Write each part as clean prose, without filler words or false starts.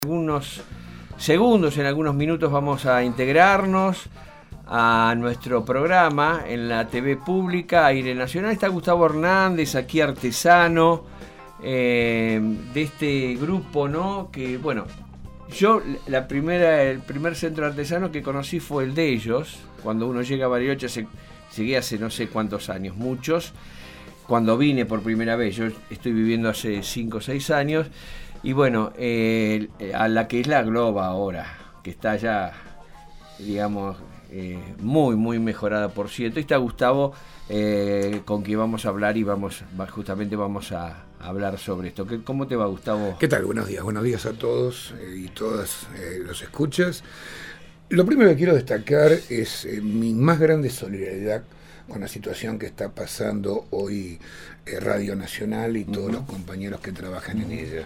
Algunos segundos, en algunos minutos vamos a integrarnos a nuestro programa en la TV pública, Aire Nacional. Está Gustavo Hernández, aquí artesano de este grupo, ¿no? Que bueno, yo el primer centro artesano que conocí fue el de ellos. Cuando uno llega a Bariloche, llegué hace no sé cuántos años, muchos. Cuando vine por primera vez, yo estoy viviendo hace 5 o 6 años. Y bueno, a la que es la Globa ahora, que está ya, digamos, muy, muy mejorada, por cierto. Y está Gustavo, con quien vamos a hablar y justamente vamos a hablar sobre esto. ¿Cómo te va, Gustavo? ¿Qué tal? Buenos días a todos y todas los escuchas. Lo primero que quiero destacar es mi más grande solidaridad con la situación que está pasando hoy Radio Nacional y todos los compañeros que trabajan en ella.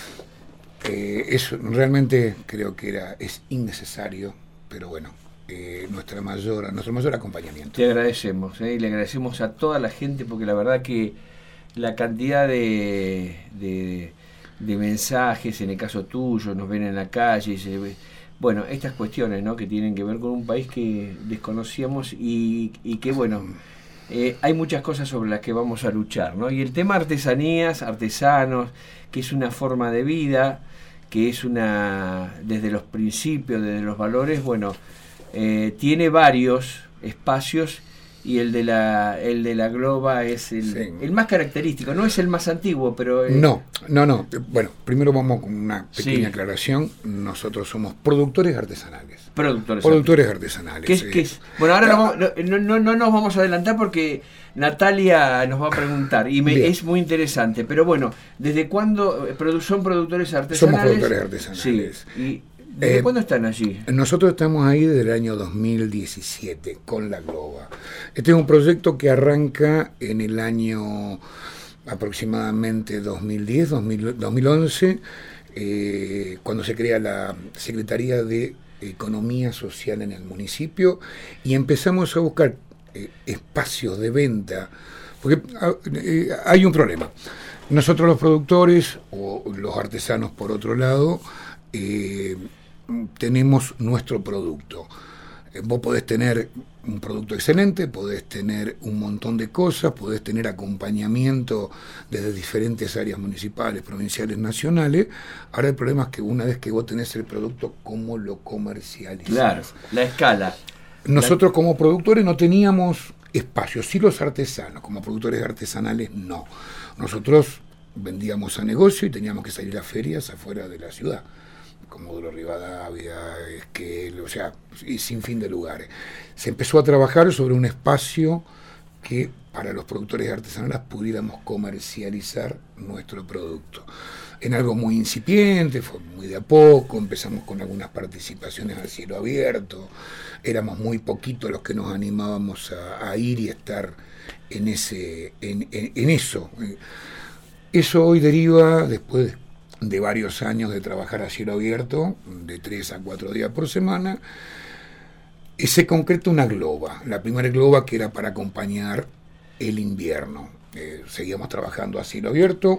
Eso realmente creo que es innecesario, pero bueno, nuestro mayor acompañamiento. Te agradecemos, y le agradecemos a toda la gente, porque la verdad que la cantidad de mensajes, en el caso tuyo, nos ven en la calle, bueno, estas cuestiones, ¿no?, que tienen que ver con un país que desconocíamos y que, bueno, hay muchas cosas sobre las que vamos a luchar, ¿no? Y el tema artesanías, artesanos, que es una forma de vida, que es desde los principios, desde los valores, bueno, tiene varios espacios. Y el de la Globa es el más característico, no es el más antiguo, pero... No. Bueno, primero vamos con una pequeña aclaración. Nosotros somos productores artesanales. Productores artesanales. ¿Qué es? Bueno, ahora no nos vamos a adelantar porque Natalia nos va a preguntar y es muy interesante. Pero bueno, ¿desde cuándo son productores artesanales? Somos productores artesanales. Sí. ¿Desde cuándo están allí? Nosotros estamos ahí desde el año 2017 con la Globa. Este es un proyecto que arranca en el año aproximadamente 2010-2011, cuando se crea la Secretaría de Economía Social en el municipio y empezamos a buscar espacios de venta, porque hay un problema. Nosotros los productores o los artesanos, por otro lado, tenemos nuestro producto. Vos podés tener un producto excelente, podés tener un montón de cosas, podés tener acompañamiento desde diferentes áreas municipales, provinciales, nacionales. Ahora el problema es que una vez que vos tenés el producto, ¿cómo lo comercializás? Claro, la escala. Nosotros como productores no teníamos espacio, sí los artesanos, como productores artesanales no. Nosotros vendíamos a negocio y teníamos que salir a ferias afuera de la ciudad, Comodoro Rivadavia, Esquel, o sea, y sin fin de lugares. Se empezó a trabajar sobre un espacio que para los productores artesanales pudiéramos comercializar nuestro producto. En algo muy incipiente, fue muy de a poco, empezamos con algunas participaciones al cielo abierto, éramos muy poquitos los que nos animábamos a ir y estar en eso. Eso hoy deriva, después de varios años de trabajar a cielo abierto, de 3 a 4 días por semana, se concreta una Globa, la primera Globa que era para acompañar el invierno. Seguíamos trabajando a cielo abierto.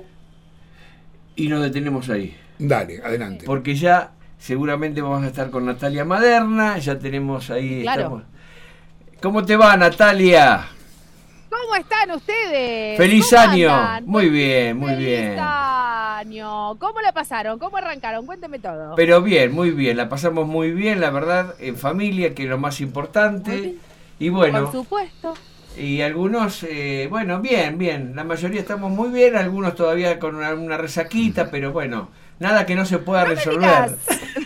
Y nos detenemos ahí. Dale, adelante. Porque ya seguramente vamos a estar con Natalia Maderna, ya tenemos ahí... Claro. ¿Cómo te va, Natalia? ¿Cómo están ustedes? ¡Feliz ¿Cómo año! andan? Muy bien, muy bien. ¡Feliz año! ¿Cómo la pasaron? ¿Cómo arrancaron? Cuénteme todo. Pero bien, muy bien, la pasamos muy bien, la verdad, en familia, que es lo más importante. Y bueno, por supuesto. y algunos, bueno, bien, la mayoría estamos muy bien, algunos todavía con una resaquita, pero bueno, nada que no se pueda resolver.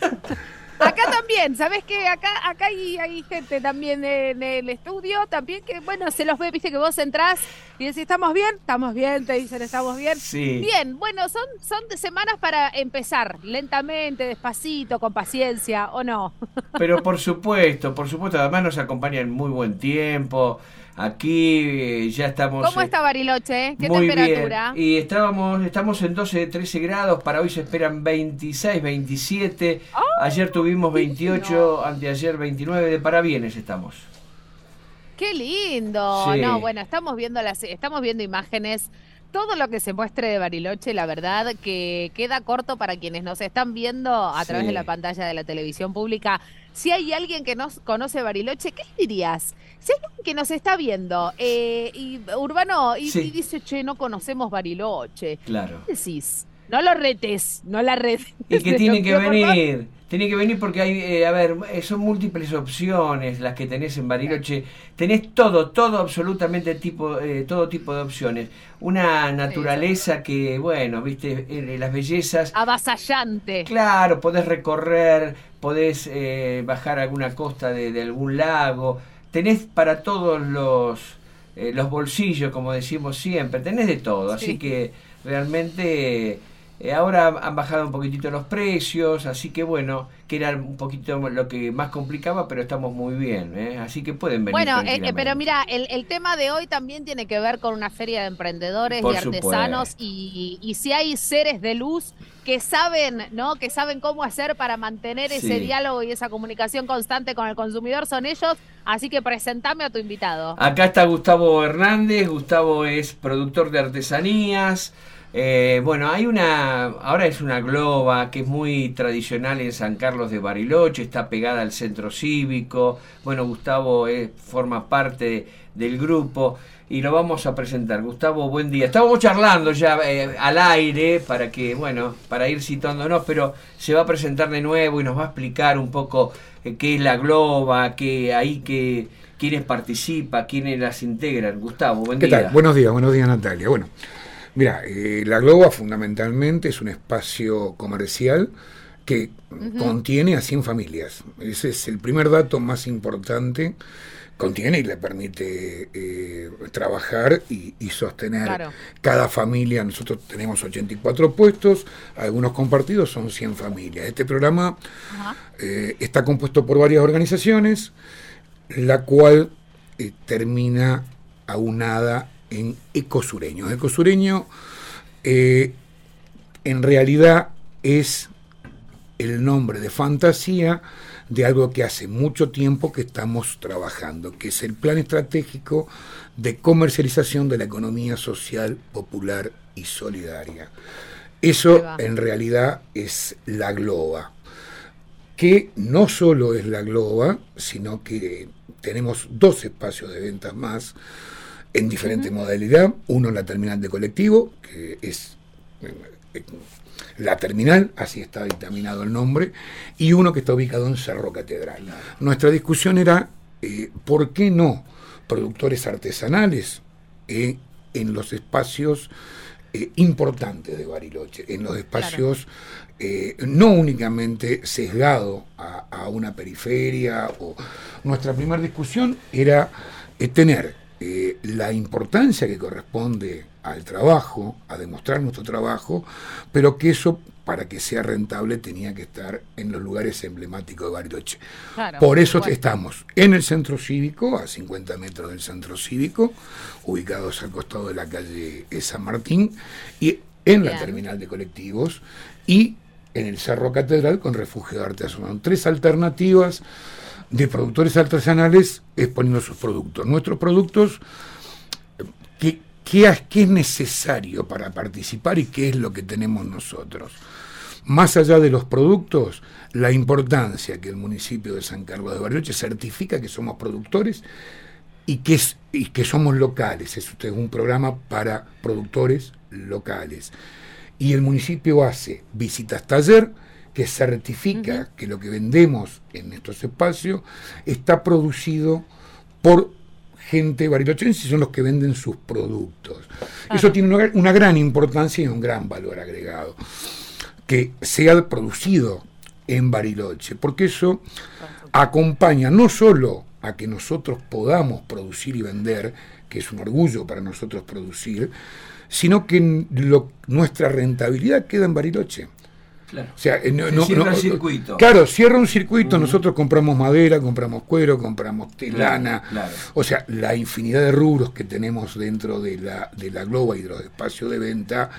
Acá también, ¿sabés qué? Acá hay gente también en el estudio, también que, bueno, se los ve, viste que vos entrás y decís, ¿estamos bien? Te dicen, ¿estamos bien? Sí. Bien, bueno, son de semanas para empezar, lentamente, despacito, con paciencia, ¿o no? Pero por supuesto, además nos acompaña en muy buen tiempo. Aquí ya estamos... ¿Cómo está Bariloche? ¿Qué muy temperatura? Bien. Y estamos en 13 grados, para hoy se esperan 26, 27. ¡Oh! Ayer tuvimos 28, anteayer 29, de parabienes estamos. ¡Qué lindo! Sí. No, bueno, estamos viendo imágenes todo lo que se muestre de Bariloche, la verdad que queda corto para quienes nos están viendo a través de la pantalla de la televisión pública. Si hay alguien que no conoce Bariloche, ¿qué le dirías? Si hay alguien que nos está viendo, y Urbano, y dice, che, no conocemos Bariloche. Claro. ¿Qué decís? No lo retes, no la retes. Y que tiene que venir. Tiene que venir porque hay, son múltiples opciones las que tenés en Bariloche. Tenés todo absolutamente todo tipo de opciones. Una naturaleza que, bueno, viste, las bellezas. Avasallante. Claro, podés recorrer, podés bajar alguna costa de algún lago. Tenés para todos los bolsillos, como decimos siempre. Tenés de todo, así que realmente... ahora han bajado un poquitito los precios, así que bueno, que era un poquito lo que más complicaba, pero estamos muy bien, así que pueden venir. Bueno, pero mira, el tema de hoy también tiene que ver con una feria de emprendedores y artesanos, y si hay seres de luz que saben, ¿no? Que saben cómo hacer para mantener ese diálogo y esa comunicación constante con el consumidor, son ellos, así que presentame a tu invitado. Acá está Gustavo Hernández. Gustavo es productor de artesanías. Bueno, ahora es una globa que es muy tradicional en San Carlos de Bariloche, está pegada al centro cívico. Bueno, Gustavo forma parte del grupo y lo vamos a presentar. Gustavo, buen día. Estábamos charlando ya al aire para ir situándonos, pero se va a presentar de nuevo y nos va a explicar un poco qué es la globa, quiénes participan, quiénes las integran. Gustavo, buen día. ¿Qué tal? Buenos días, Natalia. Bueno. Mira, la Globa fundamentalmente es un espacio comercial que contiene a 100 familias. Ese es el primer dato más importante. Contiene y le permite trabajar y sostener cada familia. Nosotros tenemos 84 puestos, algunos compartidos son 100 familias. Este programa está compuesto por varias organizaciones, la cual termina aunada en Ecosureño. Ecosureño en realidad es el nombre de fantasía de algo que hace mucho tiempo que estamos trabajando, que es el Plan Estratégico de Comercialización de la Economía Social, Popular y Solidaria. Eso en realidad es la Globa, que no solo es la Globa, sino que tenemos 2 espacios de ventas más, en diferente modalidad. Uno en la terminal de colectivo, que es la terminal, así está dictaminado el nombre, y uno que está ubicado en Cerro Catedral. Nuestra discusión era ¿por qué no productores artesanales en los espacios importantes de Bariloche, en los espacios no únicamente sesgado a una periferia? Nuestra primera discusión era tener la importancia que corresponde al trabajo, a demostrar nuestro trabajo, pero que eso, para que sea rentable, tenía que estar en los lugares emblemáticos de Bariloche. Por eso estamos en el centro cívico, a 50 metros del centro cívico, ubicados al costado de la calle San Martín, y en la terminal de colectivos, y en el Cerro Catedral con Refugio de Artesanal. 3 alternativas de productores artesanales exponiendo sus productos. Nuestros productos, ¿qué es necesario para participar y qué es lo que tenemos nosotros? Más allá de los productos, la importancia que el municipio de San Carlos de Bariloche certifica que somos productores y que somos locales. Es un programa para productores locales. Y el municipio hace visitas taller, que certifica que lo que vendemos en estos espacios está producido por gente barilochense y son los que venden sus productos. Eso tiene una gran importancia y un gran valor agregado, que sea producido en Bariloche, porque eso acompaña no solo a que nosotros podamos producir y vender, que es un orgullo para nosotros producir, sino que nuestra rentabilidad queda en Bariloche. Claro. O sea, cierra el circuito. Claro, cierra un circuito. Nosotros compramos madera, compramos cuero, compramos lana. Claro. O sea, la infinidad de rubros que tenemos dentro de la Globa y de los espacios de venta,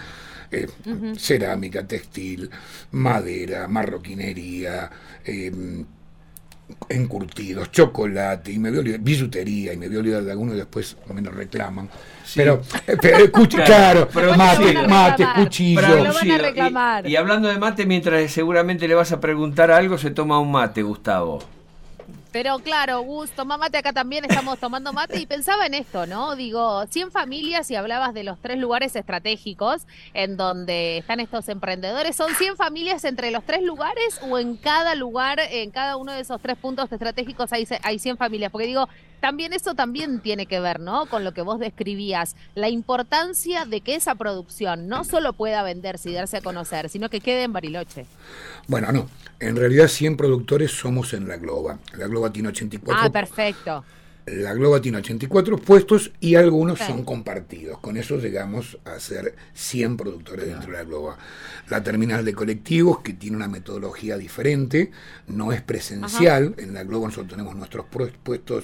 cerámica, textil, madera, marroquinería, encurtidos, chocolate, y me voy a olvidar, bisutería, y me voy a olvidar de algunos y después me lo reclaman. Sí. Pero claro, mate, cuchillo. Pero lo van a reclamar. Y hablando de mate, mientras seguramente le vas a preguntar algo, se toma un mate, Gustavo. Pero claro, Gus, toma mate, acá también estamos tomando mate y pensaba en esto, ¿no? Digo, 100 familias y hablabas de los 3 lugares estratégicos en donde están estos emprendedores. ¿Son 100 familias entre los 3 lugares o en cada lugar, en cada uno de esos 3 puntos estratégicos hay 100 familias? Porque digo, también eso también tiene que ver, ¿no? Con lo que vos describías, la importancia de que esa producción no solo pueda venderse y darse a conocer, sino que quede en Bariloche. Bueno, no, en realidad 100 productores somos en La Globa. La Globa tiene 84. Ah, perfecto. La Globa tiene 84 puestos y algunos son compartidos. Con eso llegamos a ser 100 productores dentro de La Globa. La terminal de colectivos, que tiene una metodología diferente, no es presencial. En La Globa nosotros tenemos nuestros puestos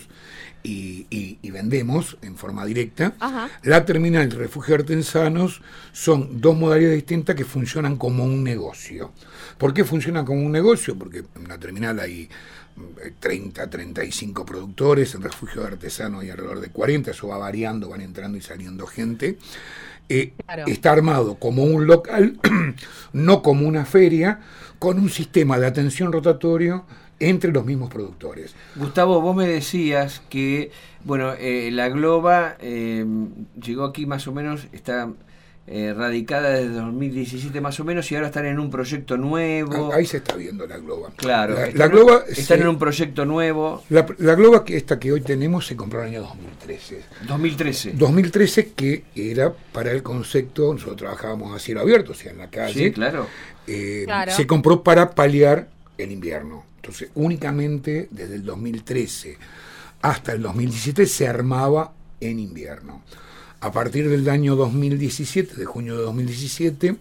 y vendemos en forma directa. La terminal de refugio de artesanos son 2 modalidades distintas que funcionan como un negocio. ¿Por qué funcionan como un negocio? Porque en la terminal hay 30, 35 productores, en refugio de artesanos hay alrededor de 40, eso va variando, van entrando y saliendo gente. Claro. Está armado como un local, no como una feria, con un sistema de atención rotatorio entre los mismos productores. Gustavo, vos me decías que, bueno, la Globa llegó aquí más o menos, está radicada desde 2017 más o menos, y ahora están en un proyecto nuevo. Ahí se está viendo la Globa. Claro, la Globa están en un proyecto nuevo. La Globa que hoy tenemos se compró en el año 2013. 2013, que era para el concepto, nosotros trabajábamos a cielo abierto, o sea, en la calle. Sí, claro. Claro. Se compró para paliar el invierno. Entonces, únicamente desde el 2013 hasta el 2017 se armaba en invierno. A partir del año 2017, de junio de 2017,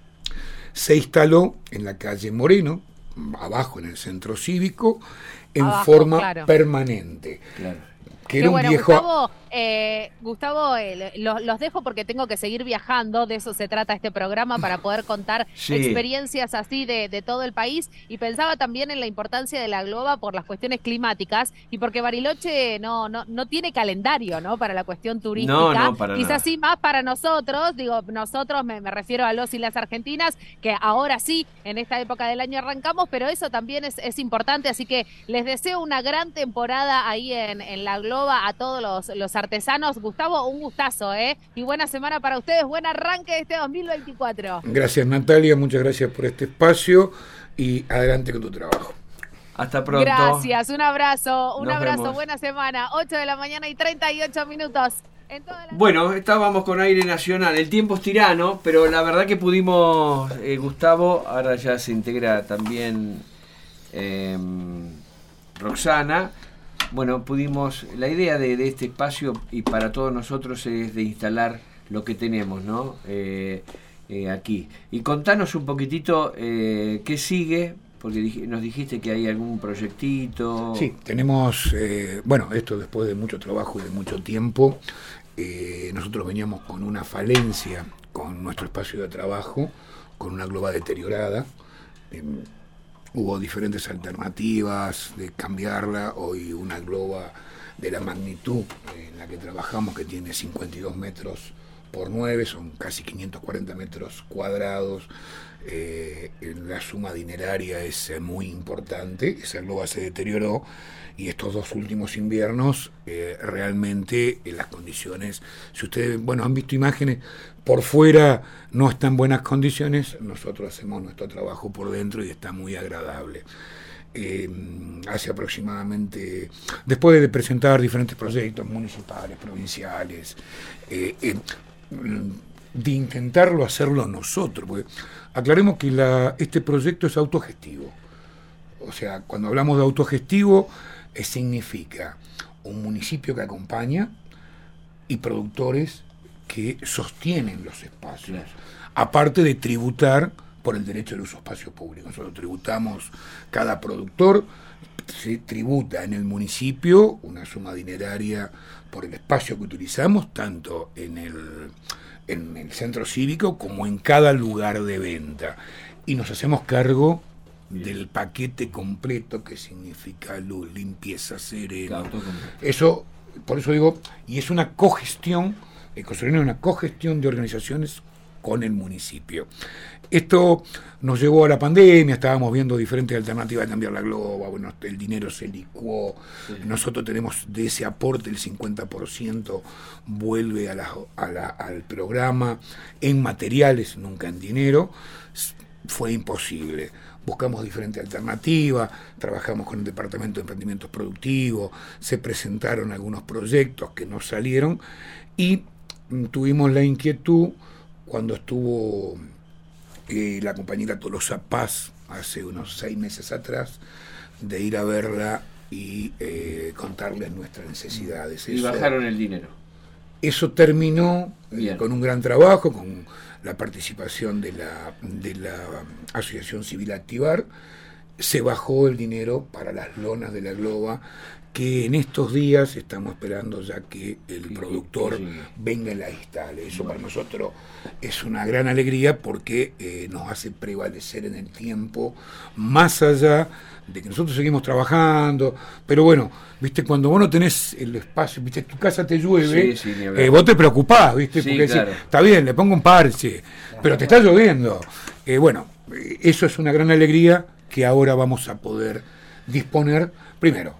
se instaló en la calle Moreno, abajo en el centro cívico, en forma permanente. Claro. Que era un viejo... Gustavo, los dejo porque tengo que seguir viajando, de eso se trata este programa, para poder contar experiencias así de todo el país, y pensaba también en la importancia de la Globa por las cuestiones climáticas y porque Bariloche no tiene calendario, ¿no? Para la cuestión turística, quizás sí más para nosotros, digo nosotros me refiero a los y las argentinas, que ahora sí, en esta época del año arrancamos, pero eso también es importante, así que les deseo una gran temporada ahí en la Globa a todos los artesanos. Gustavo, un gustazo, y buena semana para ustedes, buen arranque de este 2024. Gracias, Natalia, muchas gracias por este espacio y adelante con tu trabajo. Hasta pronto. Gracias, un abrazo, Vemos. Buena semana, 8 de la mañana y 38 minutos. Bueno, estábamos con aire nacional, el tiempo es tirano, pero la verdad que pudimos, Gustavo, ahora ya se integra también Roxana. Bueno, pudimos, la idea de este espacio y para todos nosotros es de instalar lo que tenemos, ¿no? Aquí. Y contanos un poquitito qué sigue, porque nos dijiste que hay algún proyectito. Sí, tenemos, esto después de mucho trabajo y de mucho tiempo, nosotros veníamos con una falencia con nuestro espacio de trabajo, con una Globa deteriorada. Hubo diferentes alternativas de cambiarla. Hoy una Globa de la magnitud en la que trabajamos, que tiene 52 metros por 9, son casi 540 metros cuadrados. La suma dineraria es muy importante. Esa Globa se deterioró y estos 2 últimos inviernos realmente las condiciones, si ustedes han visto imágenes, por fuera no está en buenas condiciones, nosotros hacemos nuestro trabajo por dentro y está muy agradable. Hace aproximadamente, después de presentar diferentes proyectos municipales, provinciales, de intentarlo hacerlo nosotros, porque aclaremos que este proyecto es autogestivo. O sea, cuando hablamos de autogestivo, significa un municipio que acompaña y productores que sostienen los espacios, aparte de tributar por el derecho del uso espacio público. Nosotros tributamos, cada productor se tributa en el municipio una suma dineraria por el espacio que utilizamos, tanto en el centro cívico como en cada lugar de venta, y nos hacemos cargo del paquete completo, que significa luz, limpieza, sereno. Claro, Eso, por eso digo, y es una cogestión, Ecosereno es una cogestión de organizaciones con el municipio. Esto nos llevó a la pandemia, estábamos viendo diferentes alternativas de cambiar la globa, bueno, el dinero se licuó, sí. Nosotros tenemos de ese aporte el 50% vuelve al programa en materiales, nunca en dinero. Fue imposible. Buscamos diferentes alternativas, trabajamos con el Departamento de Emprendimientos Productivos, se presentaron algunos proyectos que no salieron y tuvimos la inquietud cuando estuvo la compañera Tolosa Paz hace unos 6 meses atrás de ir a verla y contarles nuestras necesidades. Y bajaron el dinero. Eso terminó con un gran trabajo, con la participación de la Asociación Civil Activar. Se bajó el dinero para las lonas de la globa, que en estos días estamos esperando ya que el productor venga y la instale. Eso para nosotros es una gran alegría porque nos hace prevalecer en el tiempo, más allá de que nosotros seguimos trabajando, pero bueno, viste, cuando vos no tenés el espacio, viste, tu casa te llueve, vos te preocupás, viste, porque claro. Decís, está bien, le pongo un parche, pero te está lloviendo. Bueno, eso es una gran alegría que ahora vamos a poder disponer. Primero,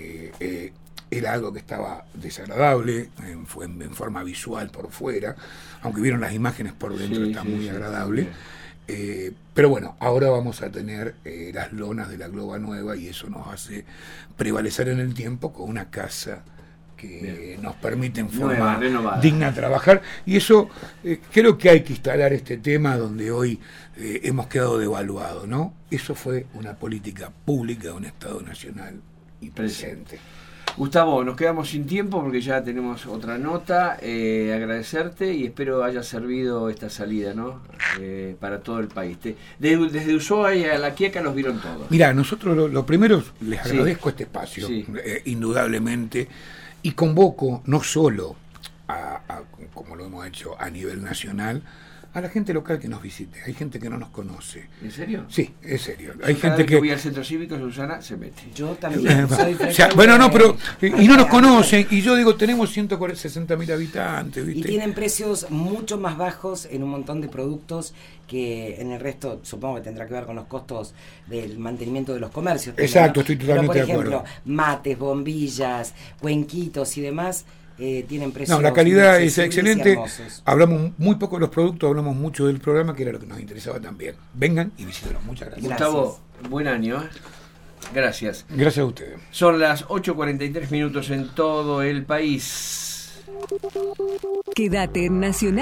era algo que estaba desagradable en forma visual por fuera, aunque vieron las imágenes por dentro, está muy agradable. Pero bueno, ahora vamos a tener las lonas de la globa nueva y eso nos hace prevalecer en el tiempo con una casa que nos permite en forma digna trabajar, y eso creo que hay que instalar este tema donde hoy hemos quedado devaluados, ¿no? Eso fue una política pública de un Estado nacional y presente. Gustavo, nos quedamos sin tiempo porque ya tenemos otra nota. Agradecerte y espero haya servido esta salida, ¿no? Para todo el país. Desde Ushuaia a La Quiaca los vieron todos. Mirá, nosotros lo primero les agradezco este espacio, indudablemente, y convoco no solo como lo hemos hecho a nivel nacional, a la gente local que nos visite. Hay gente que no nos conoce. ¿En serio? Sí, es serio. Hay gente que voy al centro cívico, Susana se mete. Yo también. Bueno, no, pero y no nos conocen. Y yo digo, tenemos 160.000 habitantes, ¿viste? Y tienen precios mucho más bajos en un montón de productos que en el resto, supongo que tendrá que ver con los costos del mantenimiento de los comercios. Exacto, ¿no? Estoy totalmente de acuerdo. Por ejemplo, mates, bombillas, cuenquitos y demás. Tienen precios. No, la calidad es excelente. Hablamos muy poco de los productos, hablamos mucho del programa, que era lo que nos interesaba también. Vengan y visítenos. Muchas gracias. Gustavo, buen año. Gracias. Gracias a ustedes. Son las 8:43 en todo el país. Quédate en Nacional.